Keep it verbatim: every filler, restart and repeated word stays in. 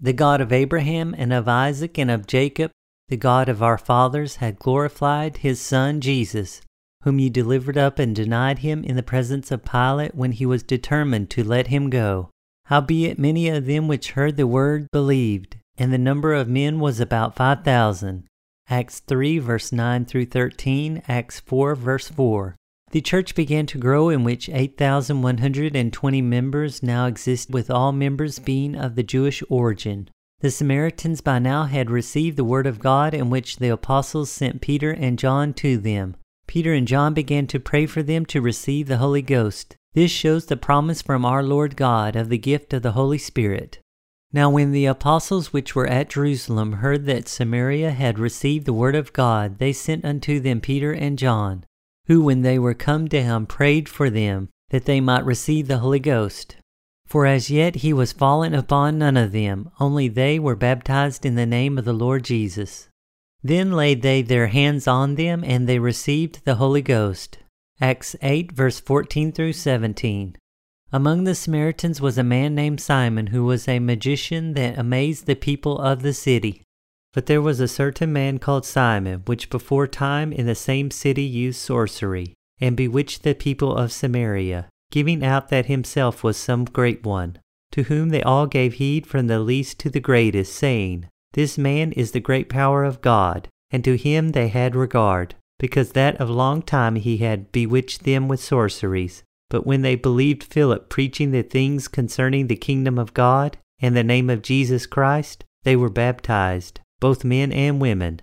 The God of Abraham and of Isaac and of Jacob, the God of our fathers, had glorified his Son Jesus, whom ye delivered up and denied him in the presence of Pilate when he was determined to let him go. Howbeit many of them which heard the word believed, and the number of men was about five thousand. Acts three, verse nine through thirteen, Acts four, verse four. The church began to grow, in which eight thousand one hundred twenty members now exist, with all members being of the Jewish origin. The Samaritans by now had received the word of God, in which the apostles sent Peter and John to them. Peter and John began to pray for them to receive the Holy Ghost. This shows the promise from our Lord God of the gift of the Holy Spirit. Now when the apostles which were at Jerusalem heard that Samaria had received the word of God, they sent unto them Peter and John, who when they were come down prayed for them, that they might receive the Holy Ghost. For as yet he was fallen upon none of them, only they were baptized in the name of the Lord Jesus. Then laid they their hands on them, and they received the Holy Ghost. Acts eight, verse fourteen through seventeen. Among the Samaritans was a man named Simon, who was a magician that amazed the people of the city. But there was a certain man called Simon, which before time in the same city used sorcery, and bewitched the people of Samaria, giving out that himself was some great one, to whom they all gave heed from the least to the greatest, saying, This man is the great power of God, and to him they had regard, because that of long time he had bewitched them with sorceries. But when they believed Philip preaching the things concerning the kingdom of God, and the name of Jesus Christ, they were baptized, both men and women.